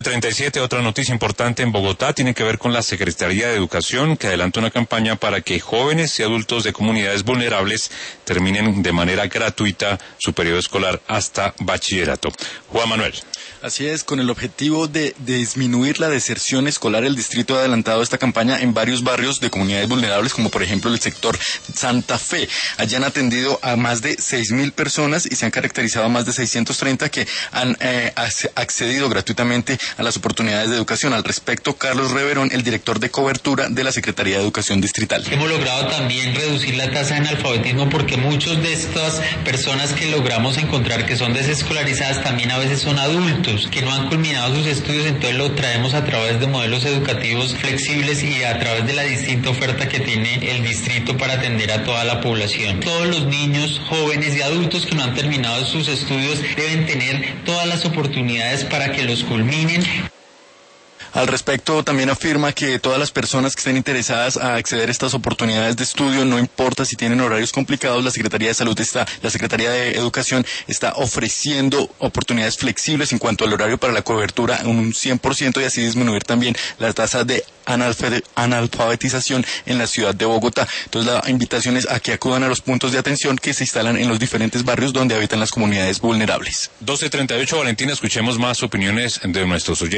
37, otra noticia importante en Bogotá tiene que ver con la Secretaría de Educación, que adelanta una campaña para que jóvenes y adultos de comunidades vulnerables terminen de manera gratuita su periodo escolar hasta bachillerato. Juan Manuel. Así es, con el objetivo de disminuir la deserción escolar, el distrito ha adelantado esta campaña en varios barrios de comunidades vulnerables, como por ejemplo el sector Santa Fe. Allí han atendido a más de 6.000 personas y se han caracterizado a más de 630 que han accedido gratuitamente a las oportunidades de educación. Al respecto, Carlos Reverón, el director de cobertura de la Secretaría de Educación Distrital. Hemos logrado también reducir la tasa de analfabetismo porque muchos de estas personas que logramos encontrar que son desescolarizadas también a veces son adultos que no han culminado sus estudios, entonces lo traemos a través de modelos educativos flexibles y a través de la distinta oferta que tiene el distrito para atender a toda la población. Todos los niños, jóvenes y adultos que no han terminado sus estudios deben tener todas las oportunidades para que los culminen. Al respecto, también afirma que todas las personas que estén interesadas a acceder a estas oportunidades de estudio, no importa si tienen horarios complicados, la Secretaría de Educación está ofreciendo oportunidades flexibles en cuanto al horario para la cobertura, un 100%, y así disminuir también la tasa de analfabetización en la ciudad de Bogotá. Entonces la invitación es a que acudan a los puntos de atención que se instalan en los diferentes barrios donde habitan las comunidades vulnerables. 12:38, Valentina, escuchemos más opiniones de nuestros oyentes.